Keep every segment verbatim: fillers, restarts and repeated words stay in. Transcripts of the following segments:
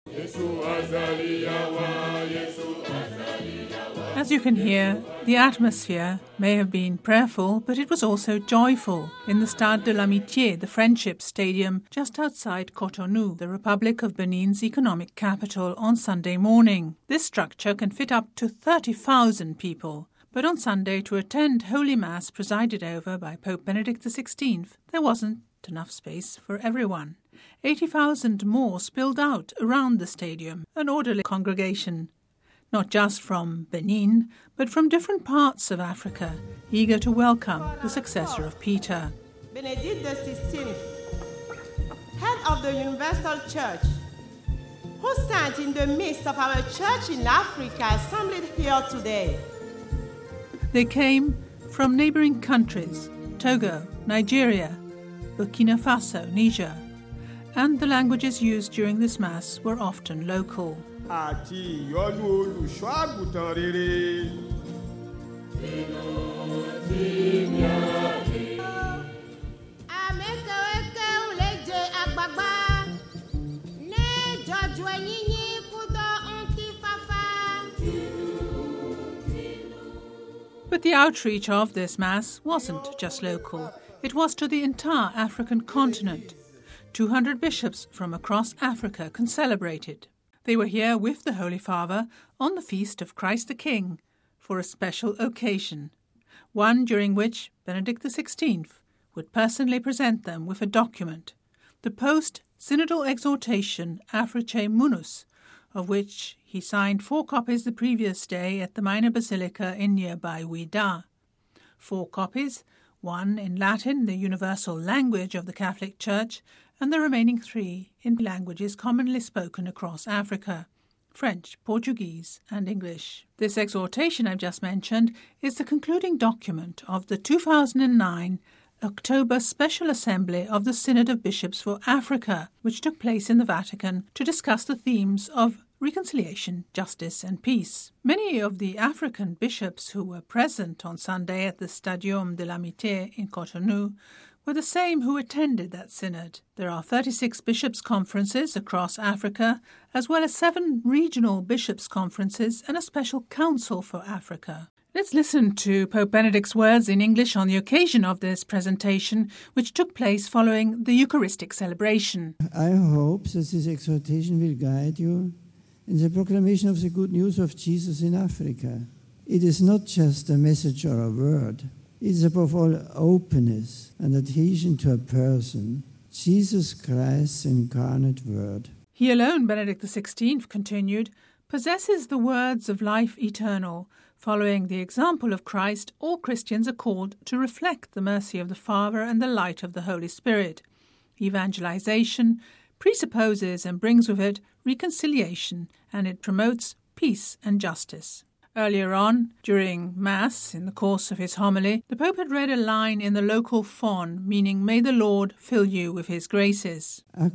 As you can hear, the atmosphere may have been prayerful, but it was also joyful in the Stade de l'Amitié, the Friendship Stadium, just outside Cotonou, the Republic of Benin's economic capital, on Sunday morning. This structure can fit up to thirty thousand people. But on Sunday, to attend Holy Mass presided over by Pope Benedict the sixteenth, there wasn't enough space for everyone. eighty thousand more spilled out around the stadium, an orderly congregation, not just from Benin, but from different parts of Africa, eager to welcome the successor of Peter. Benedict the sixteenth, head of the Universal Church, who stands in the midst of our church in Africa, assembled here today. They came from neighboring countries, Togo, Nigeria, Burkina Faso, Niger, and the languages used during this Mass were often local. Àti ìyọ́nú olùṣọ́ àgùntàn rere. But the outreach of this Mass wasn't just local. It was to the entire African continent. two hundred bishops from across Africa can celebrate it. They were here with the Holy Father on the feast of Christ the King for a special occasion, one during which Benedict the sixteenth would personally present them with a document, the post-synodal exhortation Africae Munus, of which he signed four copies the previous day at the minor basilica in nearby Ouidah. Four copies, one in Latin, the universal language of the Catholic Church, and the remaining three in languages commonly spoken across Africa: French, Portuguese, and English. This exhortation I've just mentioned is the concluding document of the two thousand nine October Special Assembly of the Synod of Bishops for Africa, which took place in the Vatican to discuss the themes of reconciliation, justice, and peace. Many of the African bishops who were present on Sunday at the Stadium de l'Amitié in Cotonou were the same who attended that synod. There are thirty-six bishops' conferences across Africa, as well as seven regional bishops' conferences and a special council for Africa. Let's listen to Pope Benedict's words in English on the occasion of this presentation, which took place following the Eucharistic celebration. I hope that this exhortation will guide you in the proclamation of the good news of Jesus in Africa. It is not just a message or a word. It is above all openness and adhesion to a person, Jesus Christ, incarnate Word. He alone, Benedict the sixteenth continued, possesses the words of life eternal. Following the example of Christ, all Christians are called to reflect the mercy of the Father and the light of the Holy Spirit. Evangelization presupposes and brings with it reconciliation, and it promotes peace and justice. Earlier on, during Mass, in the course of his homily, the Pope had read a line in the local fon, meaning, "May the Lord fill you with his graces." But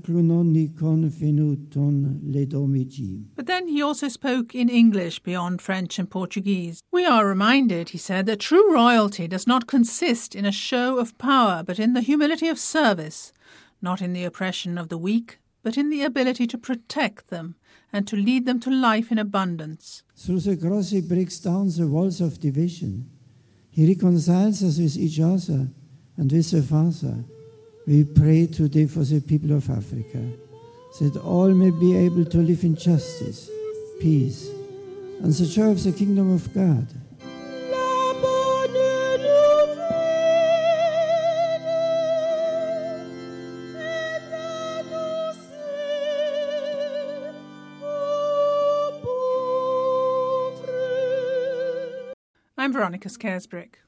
then he also spoke in English beyond French and Portuguese. "We are reminded," he said, "that true royalty does not consist in a show of power, but in the humility of service, not in the oppression of the weak, but in the ability to protect them and to lead them to life in abundance." Through the cross he breaks down the walls of division. He reconciles us with each other and with the Father. We pray today for the people of Africa, that all may be able to live in justice, peace, and the joy of the kingdom of God. I'm Veronica Scaresbrick.